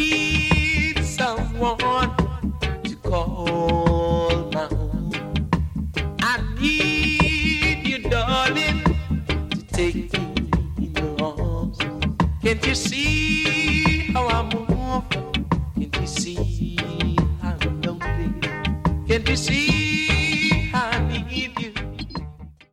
need someone to call my own. I need you, darling, to take me in your arms. Can't you see how I move? Can't you see how I'm lonely? Can't you see